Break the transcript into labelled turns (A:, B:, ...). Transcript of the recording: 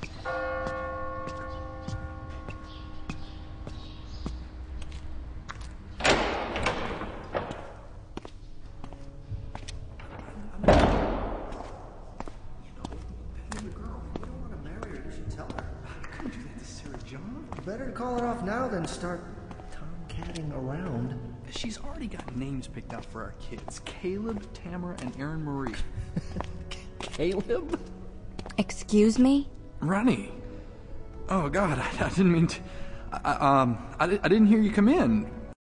A: Better to call it off now than start tomcatting around.
B: She's already got names picked out for our kids. Caleb, Tamara, and Erin Marie.
A: Caleb?
C: Excuse me?
B: Ronnie. Oh, God, I didn't mean to... I didn't hear you come in.